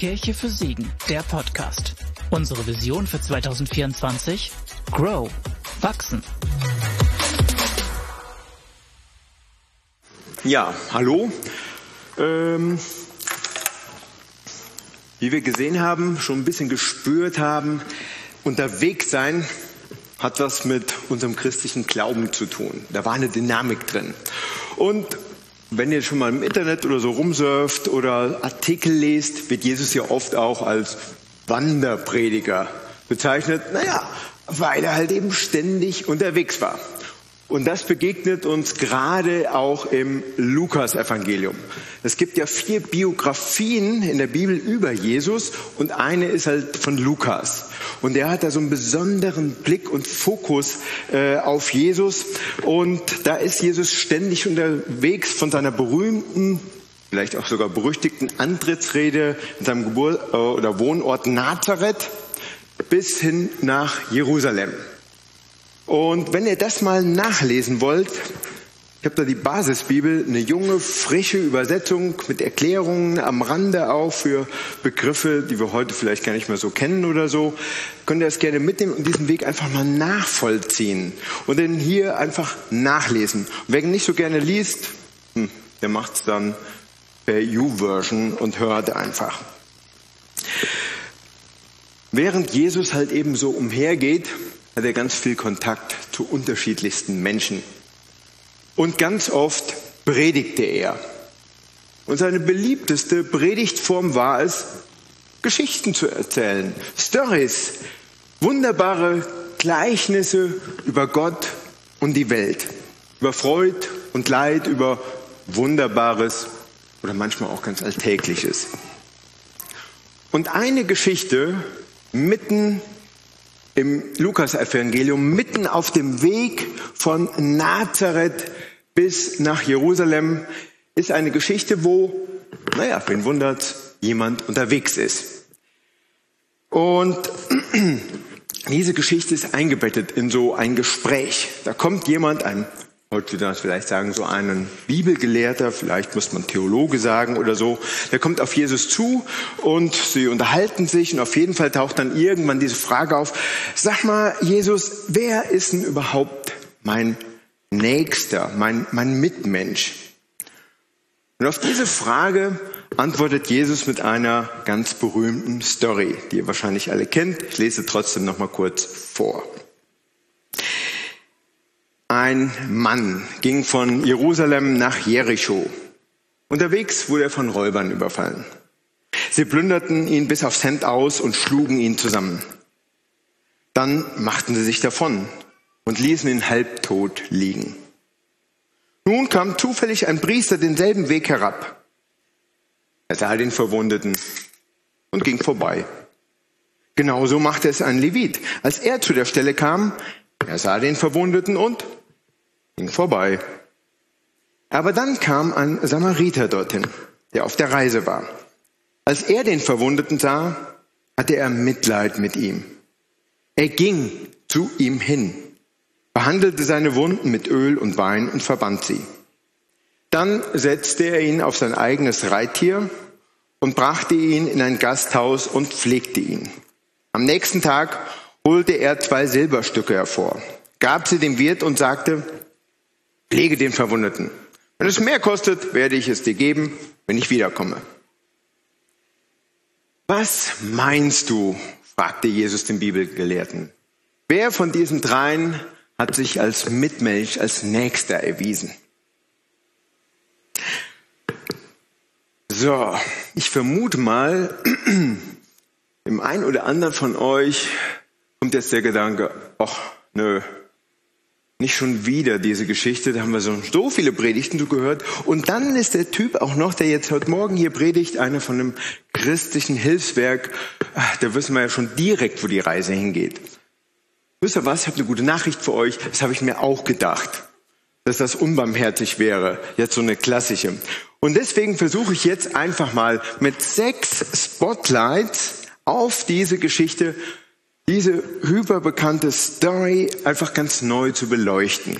Kirche für Siegen, der Podcast. Unsere Vision für 2024? Grow. Wachsen. Ja, hallo. Wie wir gesehen haben, schon ein bisschen gespürt haben, unterwegs sein hat was mit unserem christlichen Glauben zu tun. Da war eine Dynamik drin. Und wenn ihr schon mal im Internet oder so rumsurft oder Artikel lest, wird Jesus ja oft auch als Wanderprediger bezeichnet. Naja, weil er halt eben ständig unterwegs war. Und das begegnet uns gerade auch im Lukas-Evangelium. Es gibt ja 4 Biografien in der Bibel über Jesus und eine ist halt von Lukas. Und er hat da so einen besonderen Blick und Fokus auf Jesus. Und da ist Jesus ständig unterwegs von seiner berühmten, vielleicht auch sogar berüchtigten Antrittsrede in seinem oder Wohnort Nazareth bis hin nach Jerusalem. Und wenn ihr das mal nachlesen wollt, ich habe da die Basisbibel, eine junge, frische Übersetzung mit Erklärungen am Rande auch für Begriffe, die wir heute vielleicht gar nicht mehr so kennen oder so. Könnt ihr das gerne mitnehmen und diesen Weg einfach mal nachvollziehen und den hier einfach nachlesen. Und wer nicht so gerne liest, der macht es dann per YouVersion und hört einfach. Während Jesus halt eben so umhergeht, hat er ganz viel Kontakt zu unterschiedlichsten Menschen. Und ganz oft predigte er. Und seine beliebteste Predigtform war es, Geschichten zu erzählen. Stories, wunderbare Gleichnisse über Gott und die Welt. Über Freud und Leid, über Wunderbares oder manchmal auch ganz Alltägliches. Und eine Geschichte mitten im Lukas-Evangelium, mitten auf dem Weg von Nazareth bis nach Jerusalem, ist eine Geschichte, wo, wen wundert's, jemand unterwegs ist. Und diese Geschichte ist eingebettet in so ein Gespräch. Da kommt jemand, heute würde man vielleicht sagen, so einen Bibelgelehrter, vielleicht muss man Theologe sagen oder so, der kommt auf Jesus zu und sie unterhalten sich und auf jeden Fall taucht dann irgendwann diese Frage auf, sag mal Jesus, wer ist denn überhaupt mein Nächster, mein Mitmensch? Und auf diese Frage antwortet Jesus mit einer ganz berühmten Story, die ihr wahrscheinlich alle kennt. Ich lese trotzdem noch mal kurz vor. Ein Mann ging von Jerusalem nach Jericho. Unterwegs wurde er von Räubern überfallen. Sie plünderten ihn bis aufs Hemd aus und schlugen ihn zusammen. Dann machten sie sich davon und ließen ihn halbtot liegen. Nun kam zufällig ein Priester denselben Weg herab. Er sah den Verwundeten und ging vorbei. Genauso machte es ein Levit. Als er zu der Stelle kam, er sah den Verwundeten und ging vorbei. Aber dann kam ein Samariter dorthin, der auf der Reise war. Als er den Verwundeten sah, hatte er Mitleid mit ihm. Er ging zu ihm hin, behandelte seine Wunden mit Öl und Wein und verband sie. Dann setzte er ihn auf sein eigenes Reittier und brachte ihn in ein Gasthaus und pflegte ihn. Am nächsten Tag holte er 2 Silberstücke hervor, gab sie dem Wirt und sagte, pflege den Verwundeten. Wenn es mehr kostet, werde ich es dir geben, wenn ich wiederkomme. Was meinst du? Fragte Jesus den Bibelgelehrten. Wer von diesen 3 hat sich als Mitmensch, als Nächster erwiesen? So, ich vermute mal, im einen oder anderen von euch kommt jetzt der Gedanke, ach, nö, nicht schon wieder diese Geschichte, da haben wir so viele Predigten gehört. Und dann ist der Typ auch noch, der jetzt heute Morgen hier predigt, einer von einem christlichen Hilfswerk. Da wissen wir ja schon direkt, wo die Reise hingeht. Wisst ihr was, ich habe eine gute Nachricht für euch. Das habe ich mir auch gedacht, dass das unbarmherzig wäre. Jetzt so eine klassische. Und deswegen versuche ich jetzt einfach mal mit 6 Spotlights auf diese Geschichte, diese hyperbekannte Story einfach ganz neu zu beleuchten.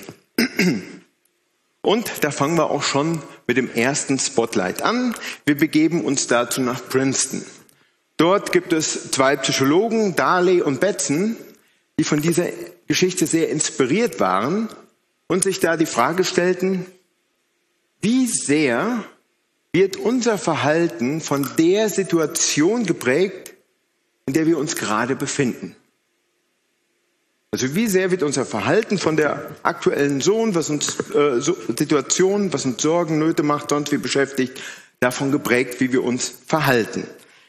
Und da fangen wir auch schon mit dem ersten Spotlight an. Wir begeben uns dazu nach Princeton. Dort gibt es 2 Psychologen, Darley und Betzen, die von dieser Geschichte sehr inspiriert waren und sich da die Frage stellten, wie sehr wird unser Verhalten von der Situation geprägt, in der wir uns gerade befinden? Also wie sehr wird unser Verhalten von der aktuellen Situation, was uns Sorgen, Nöte macht, sonst wie beschäftigt, davon geprägt, wie wir uns verhalten?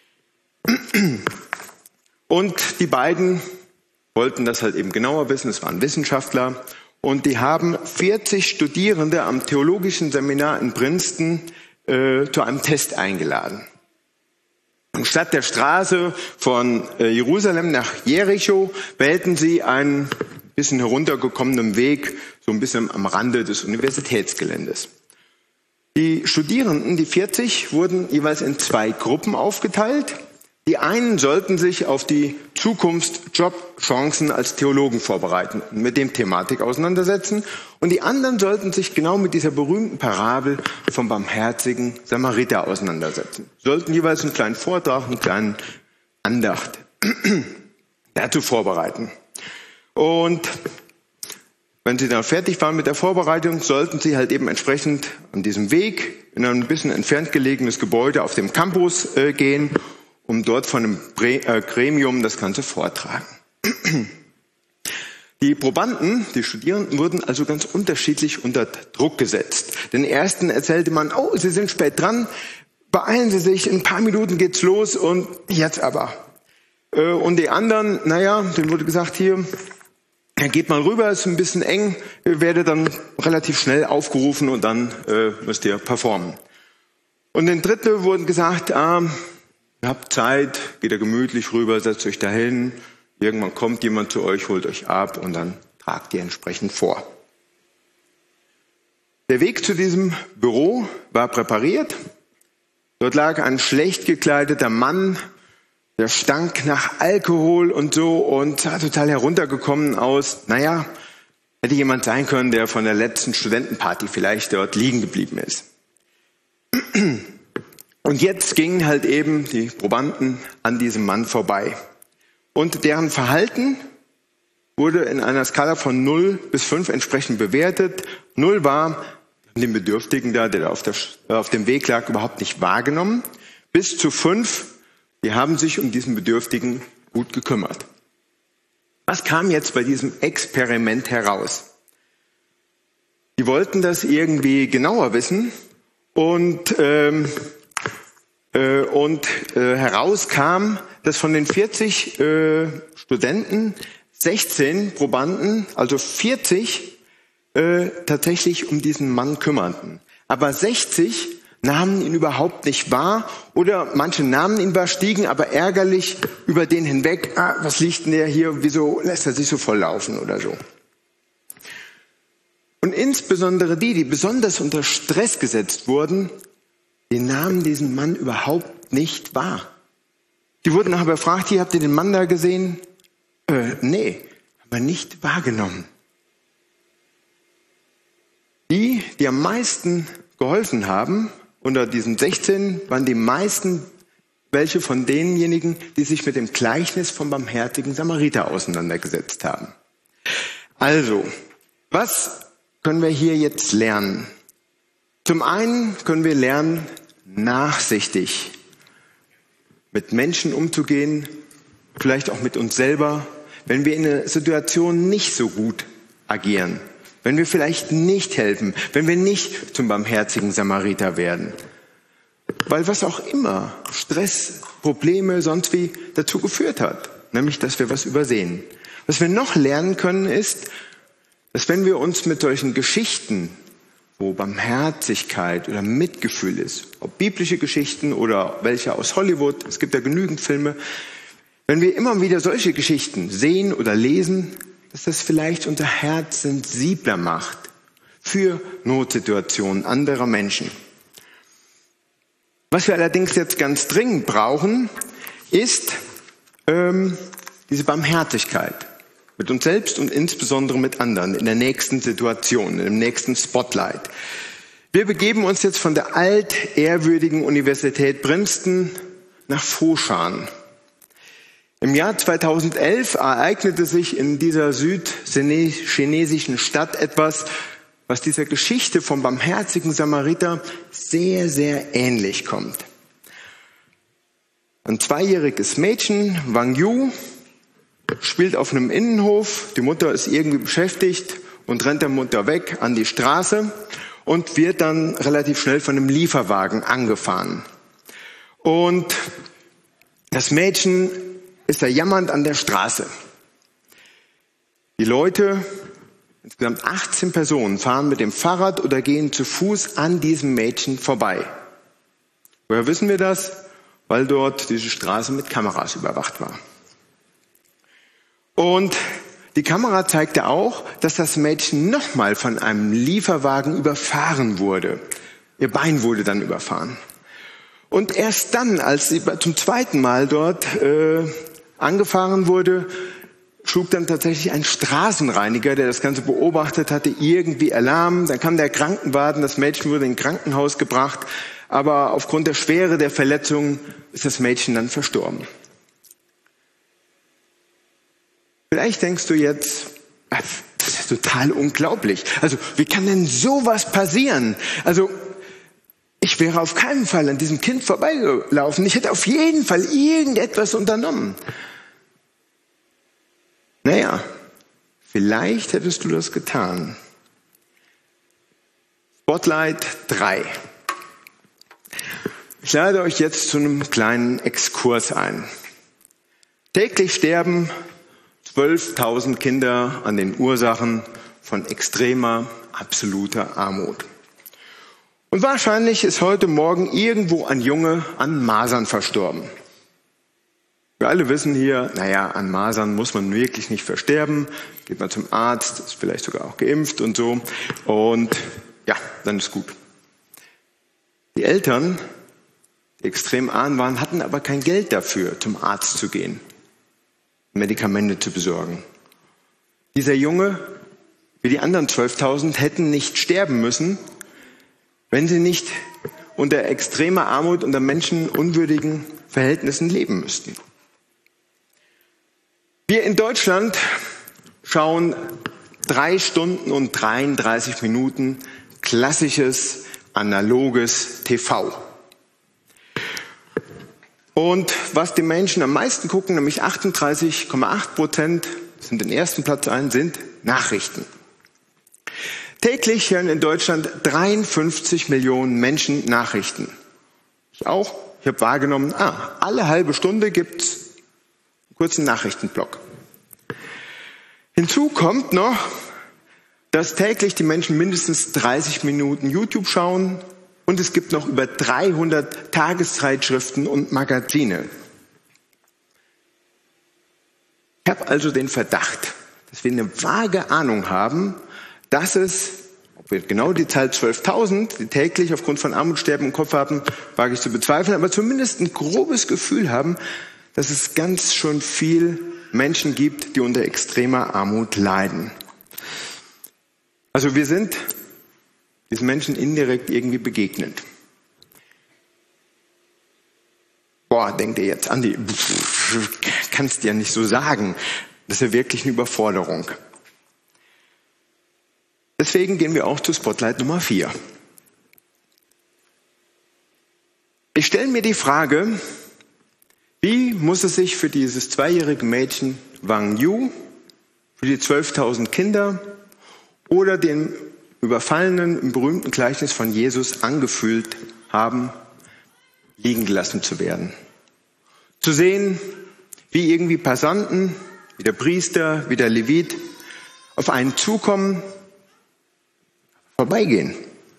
Und die beiden wollten das halt eben genauer wissen, es waren Wissenschaftler, und die haben 40 Studierende am Theologischen Seminar in Princeton zu einem Test eingeladen. Und statt der Straße von Jerusalem nach Jericho wählten sie einen bisschen heruntergekommenen Weg, so ein bisschen am Rande des Universitätsgeländes. Die Studierenden, die 40, wurden jeweils in 2 Gruppen aufgeteilt. Die einen sollten sich auf die Zukunftsjobchancen als Theologen vorbereiten und mit dem Thematik auseinandersetzen. Und die anderen sollten sich genau mit dieser berühmten Parabel vom barmherzigen Samariter auseinandersetzen. Sollten jeweils einen kleinen Vortrag, einen kleinen Andacht dazu vorbereiten. Und wenn sie dann fertig waren mit der Vorbereitung, sollten sie halt eben entsprechend an diesem Weg in ein bisschen entfernt gelegenes Gebäude auf dem Campus gehen, um dort von einem Gremium das Ganze vortragen. Die Probanden, die Studierenden, wurden also ganz unterschiedlich unter Druck gesetzt. Den ersten erzählte man, oh, Sie sind spät dran, beeilen Sie sich, in ein paar Minuten geht's los und jetzt aber. Und die anderen, denen wurde gesagt, hier, geht mal rüber, ist ein bisschen eng, ihr werdet dann relativ schnell aufgerufen und dann müsst ihr performen. Und den dritten wurden gesagt, ihr habt Zeit, geht da gemütlich rüber, setzt euch dahin. Irgendwann kommt jemand zu euch, holt euch ab und dann tragt ihr entsprechend vor. Der Weg zu diesem Büro war präpariert. Dort lag ein schlecht gekleideter Mann, der stank nach Alkohol und so und sah total heruntergekommen aus. Hätte jemand sein können, der von der letzten Studentenparty vielleicht dort liegen geblieben ist. Und jetzt gingen halt eben die Probanden an diesem Mann vorbei. Und deren Verhalten wurde in einer Skala von 0 bis 5 entsprechend bewertet. 0 war, den Bedürftigen da, der auf dem Weg lag, überhaupt nicht wahrgenommen. Bis zu 5, die haben sich um diesen Bedürftigen gut gekümmert. Was kam jetzt bei diesem Experiment heraus? Die wollten das irgendwie genauer wissen und herauskam, dass von den 40 Studenten 16 Probanden, also 40, tatsächlich um diesen Mann kümmerten. Aber 60 nahmen ihn überhaupt nicht wahr oder manche nahmen ihn wahr, stiegen aber ärgerlich über den hinweg. Was liegt denn der hier? Wieso lässt er sich so volllaufen oder so? Und insbesondere die besonders unter Stress gesetzt wurden, die nahmen diesen Mann überhaupt nicht wahr. Die wurden nachher befragt, hier, habt ihr den Mann da gesehen? Nee, haben wir nicht wahrgenommen. Die am meisten geholfen haben, unter diesen 16 waren die meisten welche von denjenigen, die sich mit dem Gleichnis vom barmherzigen Samariter auseinandergesetzt haben. Also, was können wir hier jetzt lernen? Zum einen können wir lernen, nachsichtig mit Menschen umzugehen, vielleicht auch mit uns selber, wenn wir in einer Situation nicht so gut agieren, wenn wir vielleicht nicht helfen, wenn wir nicht zum barmherzigen Samariter werden. Weil was auch immer, Stress, Probleme, sonst wie dazu geführt hat, nämlich dass wir was übersehen. Was wir noch lernen können ist, dass wenn wir uns mit solchen Geschichten, wo Barmherzigkeit oder Mitgefühl ist, ob biblische Geschichten oder welche aus Hollywood, es gibt ja genügend Filme, wenn wir immer wieder solche Geschichten sehen oder lesen, dass das vielleicht unser Herz sensibler macht für Notsituationen anderer Menschen. Was wir allerdings jetzt ganz dringend brauchen, ist diese Barmherzigkeit mit uns selbst und insbesondere mit anderen in der nächsten Situation, im nächsten Spotlight. Wir begeben uns jetzt von der altehrwürdigen Universität Princeton nach Foshan. Im Jahr 2011 ereignete sich in dieser südchinesischen Stadt etwas, was dieser Geschichte vom barmherzigen Samariter sehr, sehr ähnlich kommt. Ein 2-jähriges Mädchen, Wang Yu, spielt auf einem Innenhof. Die Mutter ist irgendwie beschäftigt und rennt der Mutter weg an die Straße und wird dann relativ schnell von einem Lieferwagen angefahren. Und das Mädchen ist da jammernd an der Straße. Die Leute, insgesamt 18 Personen, fahren mit dem Fahrrad oder gehen zu Fuß an diesem Mädchen vorbei. Woher wissen wir das? Weil dort diese Straße mit Kameras überwacht war. Und die Kamera zeigte auch, dass das Mädchen nochmal von einem Lieferwagen überfahren wurde. Ihr Bein wurde dann überfahren. Und erst dann, als sie zum 2. Mal dort angefahren wurde, schlug dann tatsächlich ein Straßenreiniger, der das Ganze beobachtet hatte, irgendwie Alarm. Dann kam der Krankenwagen, das Mädchen wurde in ein Krankenhaus gebracht, aber aufgrund der Schwere der Verletzungen ist das Mädchen dann verstorben. Vielleicht denkst du jetzt, das ist total unglaublich. Also, wie kann denn sowas passieren? Also, ich wäre auf keinen Fall an diesem Kind vorbeigelaufen. Ich hätte auf jeden Fall irgendetwas unternommen. Naja, vielleicht hättest du das getan. Spotlight 3. Ich lade euch jetzt zu einem kleinen Exkurs ein. Täglich sterben 12.000 Kinder an den Ursachen von extremer, absoluter Armut. Und wahrscheinlich ist heute Morgen irgendwo ein Junge an Masern verstorben. Wir alle wissen hier, an Masern muss man wirklich nicht versterben. Geht man zum Arzt, ist vielleicht sogar auch geimpft und so. Und ja, dann ist gut. Die Eltern, die extrem arm waren, hatten aber kein Geld dafür, zum Arzt zu gehen, Medikamente zu besorgen. Dieser Junge, wie die anderen 12.000, hätten nicht sterben müssen, wenn sie nicht unter extremer Armut, unter menschenunwürdigen Verhältnissen leben müssten. Wir in Deutschland schauen 3 Stunden und 33 Minuten klassisches, analoges TV. Und was die Menschen am meisten gucken, nämlich 38,8%, sind den ersten Platz ein, sind Nachrichten. Täglich hören in Deutschland 53 Millionen Menschen Nachrichten. Ich auch. Ich habe wahrgenommen, alle halbe Stunde gibt's einen kurzen Nachrichtenblock. Hinzu kommt noch, dass täglich die Menschen mindestens 30 Minuten YouTube schauen und es gibt noch über 300 Tageszeitschriften und Magazine. Ich habe also den Verdacht, dass wir eine vage Ahnung haben, dass es, ob wir genau die Zahl 12.000, die täglich aufgrund von Armutssterben im Kopf haben, wage ich zu bezweifeln, aber zumindest ein grobes Gefühl haben, dass es ganz schön viel Menschen gibt, die unter extremer Armut leiden. Also wir sind diesen Menschen indirekt irgendwie begegnet. Denkt ihr jetzt, Andi, kannst du ja nicht so sagen. Das ist ja wirklich eine Überforderung. Deswegen gehen wir auch zu Spotlight Nummer 4. Ich stelle mir die Frage, wie muss es sich für dieses 2-jährige Mädchen Wang Yu, für die 12.000 Kinder oder den Überfallenen im berühmten Gleichnis von Jesus angefühlt haben, liegen gelassen zu werden? Zu sehen, wie irgendwie Passanten, wie der Priester, wie der Levit auf einen zukommen, vorbeigehen.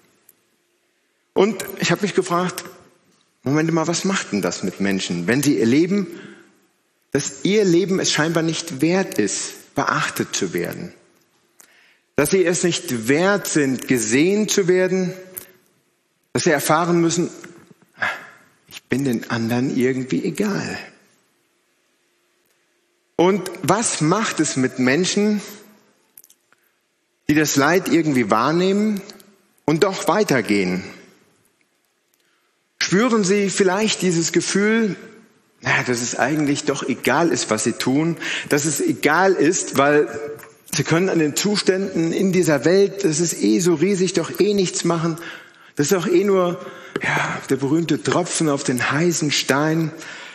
Und ich habe mich gefragt, Moment mal, was macht denn das mit Menschen, wenn sie erleben, dass ihr Leben es scheinbar nicht wert ist, beachtet zu werden? Dass sie es nicht wert sind, gesehen zu werden, dass sie erfahren müssen, ich bin den anderen irgendwie egal. Und was macht es mit Menschen, die das Leid irgendwie wahrnehmen und doch weitergehen? Spüren sie vielleicht dieses Gefühl, dass es eigentlich doch egal ist, was sie tun, dass es egal ist, weil sie können an den Zuständen in dieser Welt, das ist so riesig, doch nichts machen. Das ist doch nur der berühmte Tropfen auf den heißen Stein.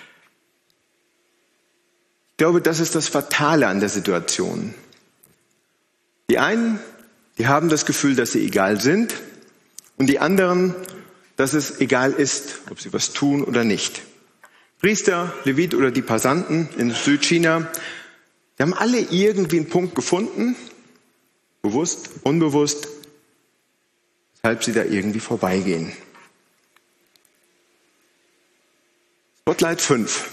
Ich glaube, das ist das Fatale an der Situation. Die einen, die haben das Gefühl, dass sie egal sind, und die anderen, dass es egal ist, ob sie was tun oder nicht. Priester, Levit oder die Passanten in Südchina, die haben alle irgendwie einen Punkt gefunden, bewusst, unbewusst, weshalb sie da irgendwie vorbeigehen. Spotlight 5.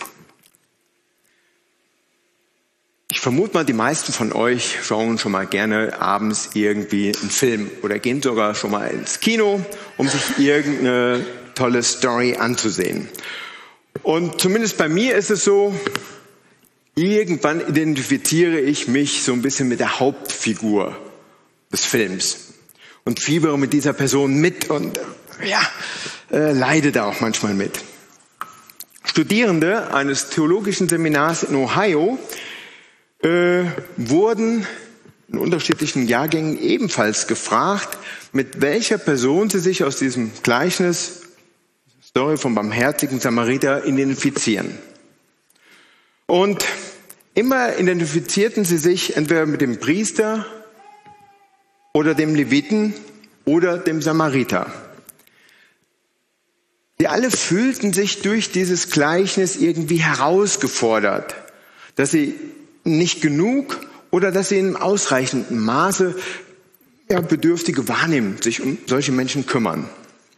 Ich vermute mal, die meisten von euch schauen schon mal gerne abends irgendwie einen Film oder gehen sogar schon mal ins Kino, um sich irgendeine tolle Story anzusehen. Und zumindest bei mir ist es so, irgendwann identifiziere ich mich so ein bisschen mit der Hauptfigur des Films und fiebere mit dieser Person mit und leide da auch manchmal mit. Studierende eines theologischen Seminars in Ohio wurden in unterschiedlichen Jahrgängen ebenfalls gefragt, mit welcher Person sie sich aus diesem Gleichnis, Story vom barmherzigen Samariter, identifizieren. Und immer identifizierten sie sich entweder mit dem Priester oder dem Leviten oder dem Samariter. Sie alle fühlten sich durch dieses Gleichnis irgendwie herausgefordert, dass sie nicht genug oder dass sie in ausreichendem Maße Bedürftige wahrnehmen, sich um solche Menschen kümmern.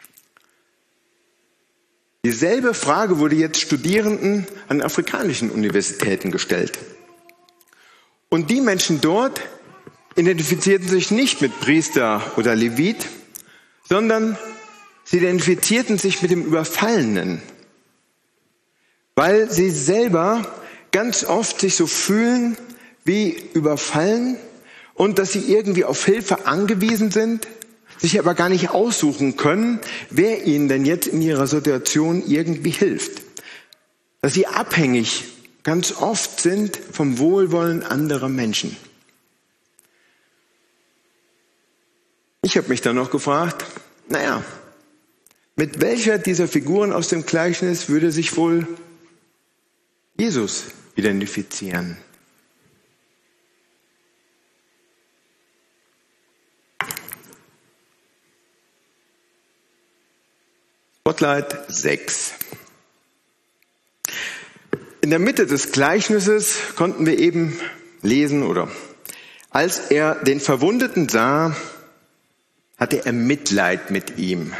Dieselbe Frage wurde jetzt Studierenden an afrikanischen Universitäten gestellt. Und die Menschen dort identifizierten sich nicht mit Priester oder Levit, sondern sie identifizierten sich mit dem Überfallenen, weil sie selber ganz oft sich so fühlen wie überfallen und dass sie irgendwie auf Hilfe angewiesen sind, sich aber gar nicht aussuchen können, wer ihnen denn jetzt in ihrer Situation irgendwie hilft. Dass sie abhängig ganz oft sind vom Wohlwollen anderer Menschen. Ich habe mich dann noch gefragt, mit welcher dieser Figuren aus dem Gleichnis würde sich wohl Jesus identifizieren? Spotlight 6. In der Mitte des Gleichnisses konnten wir eben lesen, als er den Verwundeten sah, hatte er Mitleid mit ihm.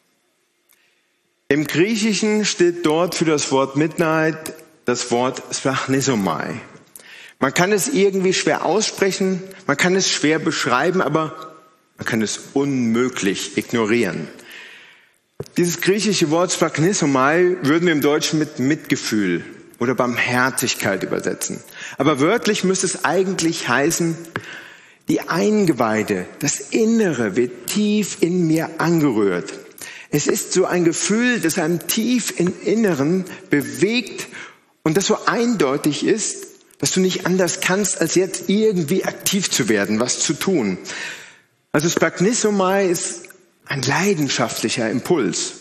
Im Griechischen steht dort für das Wort Mitleid das Wort Splachnisomai. Man kann es irgendwie schwer aussprechen, man kann es schwer beschreiben, aber man kann es unmöglich ignorieren. Dieses griechische Wort Splachnisomai würden wir im Deutschen mit Mitgefühl oder Barmherzigkeit übersetzen. Aber wörtlich müsste es eigentlich heißen, die Eingeweide, das Innere wird tief in mir angerührt. Es ist so ein Gefühl, das einem tief im Inneren bewegt und das so eindeutig ist, dass du nicht anders kannst, als jetzt irgendwie aktiv zu werden, was zu tun. Also Splachnisomai ist ein leidenschaftlicher Impuls.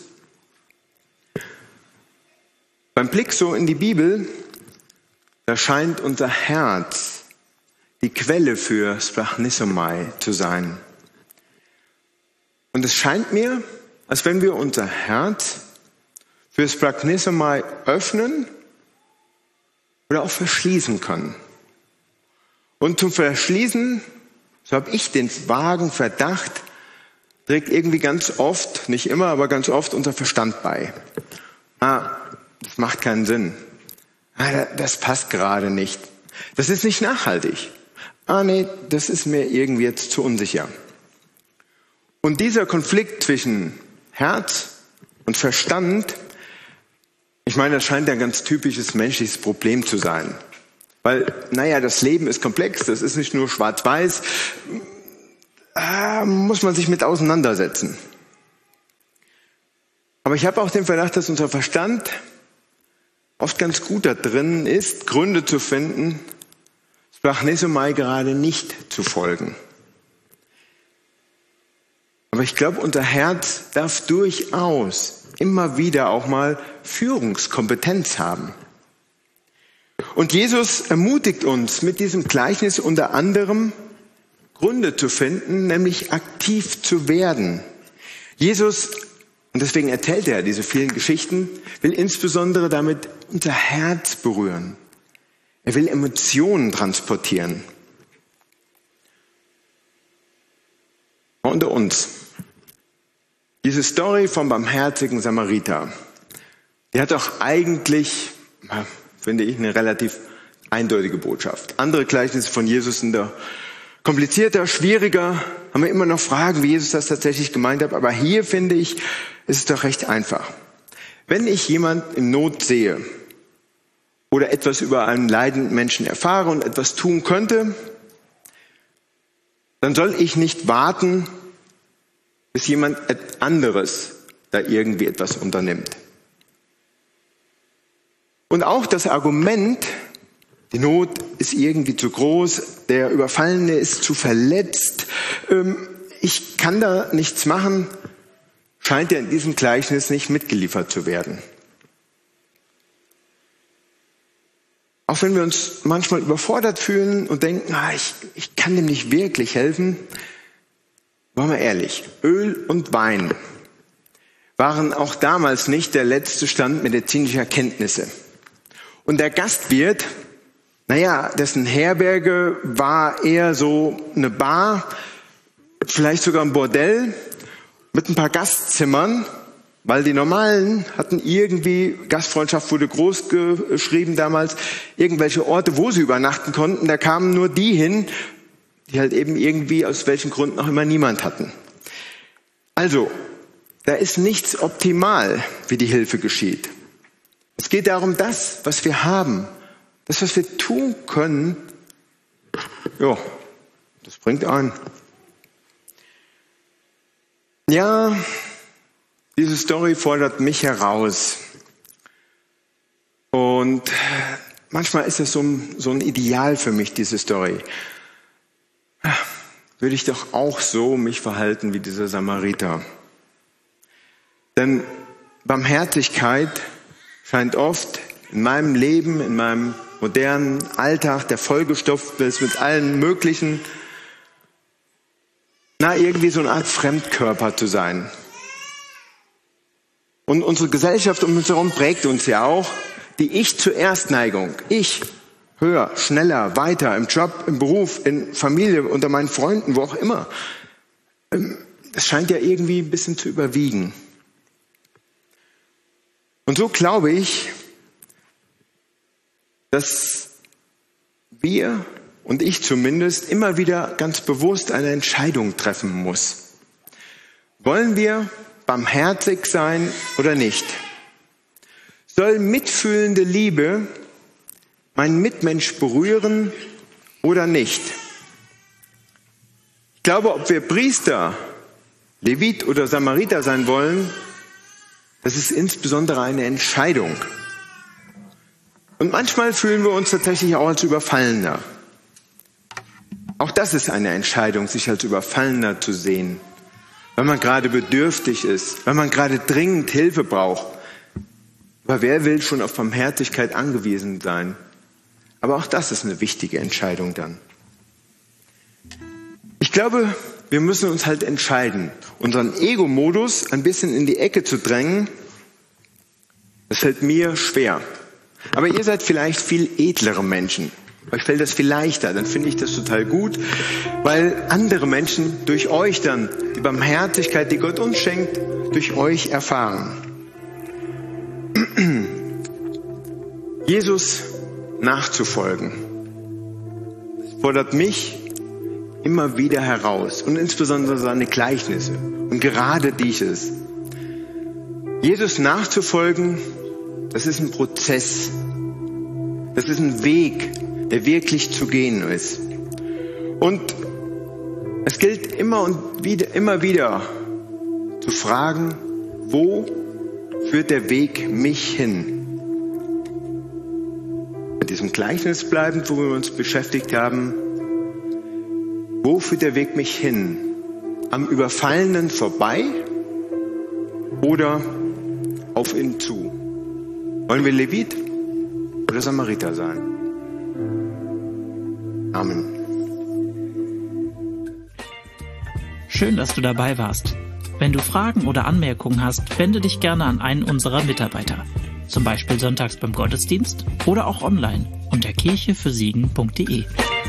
Beim Blick so in die Bibel, da scheint unser Herz die Quelle für Splachnisomai zu sein. Und es scheint mir, als wenn wir unser Herz für Splachnisomai öffnen oder auch verschließen können. Und zum Verschließen, so habe ich den vagen Verdacht, trägt irgendwie ganz oft, nicht immer, aber ganz oft unser Verstand bei. Das macht keinen Sinn. Das passt gerade nicht. Das ist nicht nachhaltig. Das ist mir irgendwie jetzt zu unsicher. Und dieser Konflikt zwischen Herz und Verstand, ich meine, das scheint ein ganz typisches menschliches Problem zu sein. Weil, das Leben ist komplex, das ist nicht nur schwarz-weiß, muss man sich mit auseinandersetzen. Aber ich habe auch den Verdacht, dass unser Verstand oft ganz gut da drin ist, Gründe zu finden, Sprachnizomai gerade nicht zu folgen. Aber ich glaube, unser Herz darf durchaus immer wieder auch mal Führungskompetenz haben. Und Jesus ermutigt uns mit diesem Gleichnis unter anderem, Gründe zu finden, nämlich aktiv zu werden. Jesus, und deswegen erzählt er diese vielen Geschichten, will insbesondere damit unser Herz berühren. Er will Emotionen transportieren. Unter uns. Diese Story vom barmherzigen Samariter, die hat doch eigentlich, finde ich, eine relativ eindeutige Botschaft. Andere Gleichnisse von Jesus sind da komplizierter, schwieriger, haben wir immer noch Fragen, wie Jesus das tatsächlich gemeint hat. Aber hier, finde ich, ist es doch recht einfach. Wenn ich jemand in Not sehe oder etwas über einen leidenden Menschen erfahre und etwas tun könnte, dann soll ich nicht warten, bis jemand anderes da irgendwie etwas unternimmt. Und auch das Argument, die Not ist irgendwie zu groß, der Überfallene ist zu verletzt, ich kann da nichts machen, scheint ja in diesem Gleichnis nicht mitgeliefert zu werden. Auch wenn wir uns manchmal überfordert fühlen und denken, ich kann dem nicht wirklich helfen, waren wir ehrlich, Öl und Wein waren auch damals nicht der letzte Stand medizinischer Kenntnisse. Und der Gastwirt, dessen Herberge war eher so eine Bar, vielleicht sogar ein Bordell mit ein paar Gastzimmern, weil die Normalen hatten irgendwie, Gastfreundschaft wurde groß geschrieben damals, irgendwelche Orte, wo sie übernachten konnten, da kamen nur die hin, die halt eben irgendwie aus welchen Gründen auch immer niemand hatten. Also, da ist nichts optimal, wie die Hilfe geschieht. Es geht darum, das, was wir haben, das, was wir tun können, das bringt ein. Ja, diese Story fordert mich heraus. Und manchmal ist das so ein Ideal für mich, diese Story. Würde ich doch auch so mich verhalten wie dieser Samariter. Denn Barmherzigkeit scheint oft in meinem Leben, in meinem modernen Alltag, der vollgestopft ist mit allen möglichen, irgendwie so eine Art Fremdkörper zu sein. Und unsere Gesellschaft um uns herum prägt uns ja auch die Ich-zuerst-Neigung. Ich, höher, schneller, weiter, im Job, im Beruf, in Familie, unter meinen Freunden, wo auch immer. Das scheint ja irgendwie ein bisschen zu überwiegen. Und so glaube ich, dass wir, und ich zumindest, immer wieder ganz bewusst eine Entscheidung treffen muss. Wollen wir barmherzig sein oder nicht? Soll mitfühlende Liebe meinen Mitmensch berühren oder nicht? Ich glaube, ob wir Priester, Levit oder Samariter sein wollen, das ist insbesondere eine Entscheidung. Und manchmal fühlen wir uns tatsächlich auch als Überfallener. Auch das ist eine Entscheidung, sich als Überfallener zu sehen. Wenn man gerade bedürftig ist, wenn man gerade dringend Hilfe braucht. Aber wer will schon auf Barmherzigkeit angewiesen sein? Aber auch das ist eine wichtige Entscheidung dann. Ich glaube, wir müssen uns halt entscheiden, unseren Ego-Modus ein bisschen in die Ecke zu drängen. Das fällt mir schwer. Aber ihr seid vielleicht viel edlere Menschen. Euch fällt das viel leichter. Dann finde ich das total gut, weil andere Menschen durch euch dann die Barmherzigkeit, die Gott uns schenkt, durch euch erfahren. Jesus nachzufolgen, das fordert mich immer wieder heraus und insbesondere seine Gleichnisse und gerade dieses. Jesus nachzufolgen, das ist ein Prozess, das ist ein Weg, der wirklich zu gehen ist. Und es gilt immer wieder zu fragen, wo führt der Weg mich hin? diesem Gleichnis bleiben, wo wir uns beschäftigt haben. Wo führt der Weg mich hin? Am Überfallenen vorbei oder auf ihn zu? Wollen wir Levit oder Samariter sein? Amen. Schön, dass du dabei warst. Wenn du Fragen oder Anmerkungen hast, wende dich gerne an einen unserer Mitarbeiter. Zum Beispiel sonntags beim Gottesdienst oder auch online unter kirchefürsiegen.de.